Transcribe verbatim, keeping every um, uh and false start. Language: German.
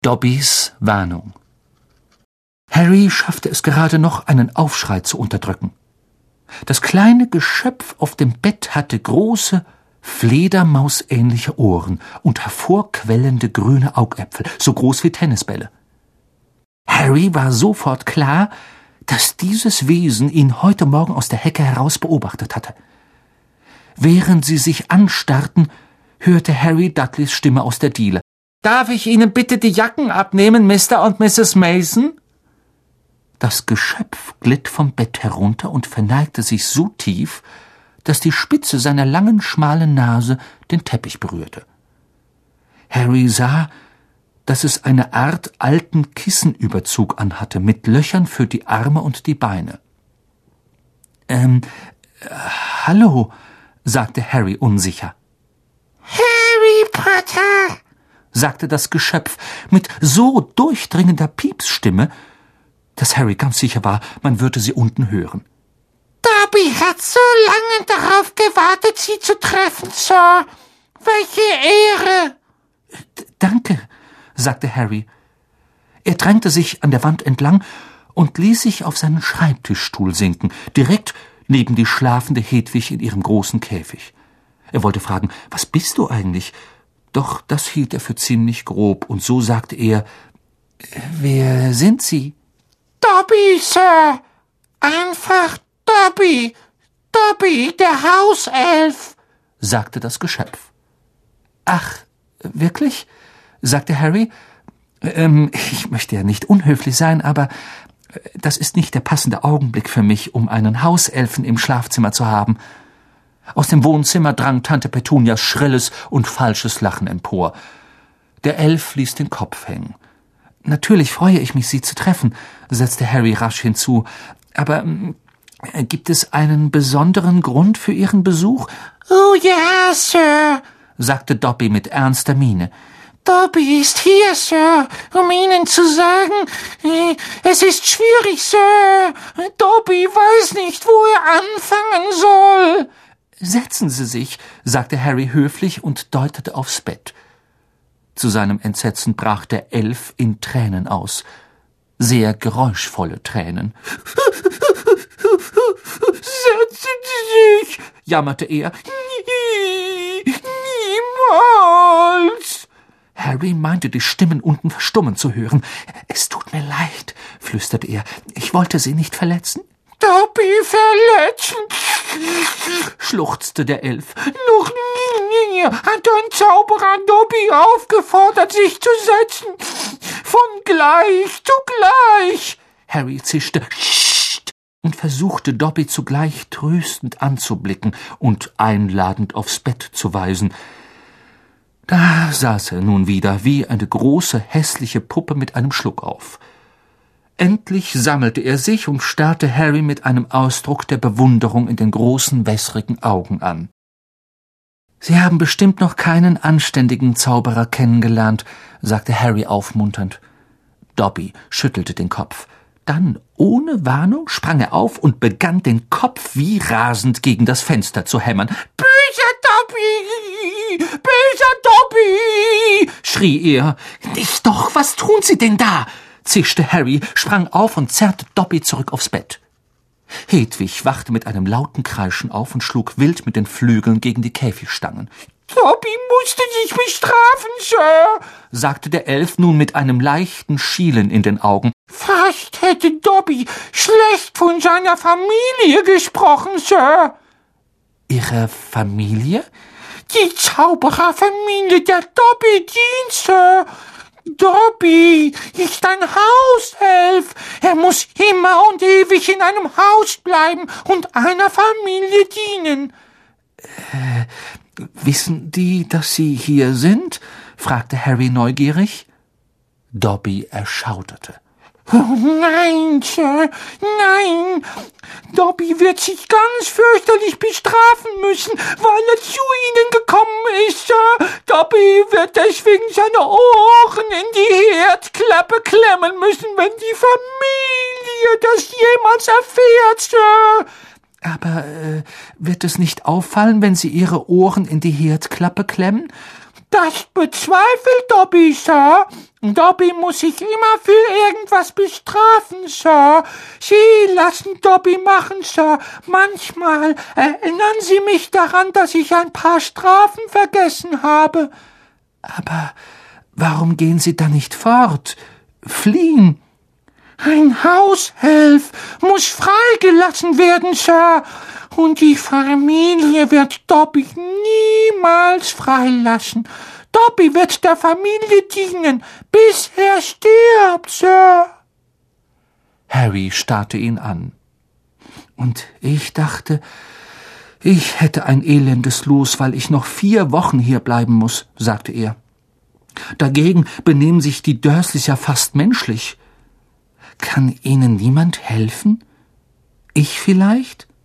Dobbys Warnung. Harry schaffte es gerade noch, einen Aufschrei zu unterdrücken. Das kleine Geschöpf auf dem Bett hatte große, fledermausähnliche Ohren und hervorquellende grüne Augäpfel, so groß wie Tennisbälle. Harry war sofort klar, dass dieses Wesen ihn heute Morgen aus der Hecke heraus beobachtet hatte. Während sie sich anstarrten, hörte Harry Dudleys Stimme aus der Diele. »Darf ich Ihnen bitte die Jacken abnehmen, Mister und Misses Mason?« Das Geschöpf glitt vom Bett herunter und verneigte sich so tief, dass die Spitze seiner langen, schmalen Nase den Teppich berührte. Harry sah, dass es eine Art alten Kissenüberzug anhatte, mit Löchern für die Arme und die Beine. »Ähm, äh, hallo«, sagte Harry unsicher. »Harry Potter«, sagte das Geschöpf mit so durchdringender Piepsstimme, dass Harry ganz sicher war, man würde sie unten hören. »Dobby hat so lange darauf gewartet, Sie zu treffen, Sir. Welche Ehre!« D- »Danke«, sagte Harry. Er drängte sich an der Wand entlang und ließ sich auf seinen Schreibtischstuhl sinken, direkt neben die schlafende Hedwig in ihrem großen Käfig. Er wollte fragen, was bist du eigentlich? Doch das hielt er für ziemlich grob, und so sagte er, »Wer sind Sie?« »Dobby, Sir. Einfach Dobby. Dobby, der Hauself«, sagte das Geschöpf. »Ach, wirklich?« sagte Harry. Ähm, »Ich möchte ja nicht unhöflich sein, aber das ist nicht der passende Augenblick für mich, um einen Hauselfen im Schlafzimmer zu haben.« Aus dem Wohnzimmer drang Tante Petunias schrilles und falsches Lachen empor. Der Elf ließ den Kopf hängen. »Natürlich freue ich mich, Sie zu treffen«, setzte Harry rasch hinzu. »Aber äh, gibt es einen besonderen Grund für Ihren Besuch?« »Oh ja, Sir«, sagte Dobby mit ernster Miene. »Dobby ist hier, Sir, um Ihnen zu sagen, äh, es ist schwierig, Sir. Dobby weiß nicht, wo er anfangen soll.« »Setzen Sie sich«, sagte Harry höflich und deutete aufs Bett. Zu seinem Entsetzen brach der Elf in Tränen aus. Sehr geräuschvolle Tränen. »Setzen Sie sich«, jammerte er. Nie, niemals.« Harry meinte, die Stimmen unten verstummen zu hören. »Es tut mir leid«, flüsterte er. »Ich wollte Sie nicht verletzen.« »Dobby verletzen«, schluchzte der Elf. »Noch nie hat ein Zauberer Dobby aufgefordert, sich zu setzen. Von gleich zu gleich.« Harry zischte »Psst« und versuchte, Dobby zugleich tröstend anzublicken und einladend aufs Bett zu weisen. Da saß er nun wieder wie eine große, hässliche Puppe mit einem Schluck auf. Endlich sammelte er sich und starrte Harry mit einem Ausdruck der Bewunderung in den großen, wässrigen Augen an. »Sie haben bestimmt noch keinen anständigen Zauberer kennengelernt«, sagte Harry aufmunternd. Dobby schüttelte den Kopf. Dann, ohne Warnung, sprang er auf und begann, den Kopf wie rasend gegen das Fenster zu hämmern. »Böser Dobby! Böser Dobby!« schrie er. »Nicht doch, was tun Sie denn da?« zischte Harry, sprang auf und zerrte Dobby zurück aufs Bett. Hedwig wachte mit einem lauten Kreischen auf und schlug wild mit den Flügeln gegen die Käfigstangen. »Dobby musste sich bestrafen, Sir«, sagte der Elf nun mit einem leichten Schielen in den Augen. »Fast hätte Dobby schlecht von seiner Familie gesprochen, Sir.« »Ihre Familie?« »Die Zaubererfamilie der Dobby dient, Sir. Dobby ist ein Hauself. Er muss immer und ewig in einem Haus bleiben und einer Familie dienen.« Äh, »Wissen die, dass Sie hier sind?« fragte Harry neugierig. Dobby erschauderte. »Oh nein, Sir, nein. Dobby wird sich ganz fürchterlich bestrafen müssen, weil er zu Ihnen gekommen ist, Sir. Dobby wird deswegen seine Ohren in die Herdklappe klemmen müssen, wenn die Familie das jemals erfährt, Sir.« »Aber äh, wird es nicht auffallen, wenn Sie Ihre Ohren in die Herdklappe klemmen?« Das bezweifelt Dobby, Sir. Dobby muss sich immer für irgendwas bestrafen, Sir. Sie lassen Dobby machen, Sir. Manchmal erinnern Sie mich daran, dass ich ein paar Strafen vergessen habe. Aber warum gehen Sie dann nicht fort? Fliehen? Ein Haushelf muss freigelassen werden, Sir. Und die Familie wird Dobby niemals freilassen. Dobby wird der Familie dienen, bis er stirbt, Sir. Harry starrte ihn an. Und ich dachte, ich hätte ein elendes Los, weil ich noch vier Wochen hier bleiben muss, sagte er. Dagegen benehmen sich die Dursleys ja fast menschlich. Kann ihnen niemand helfen? Ich vielleicht?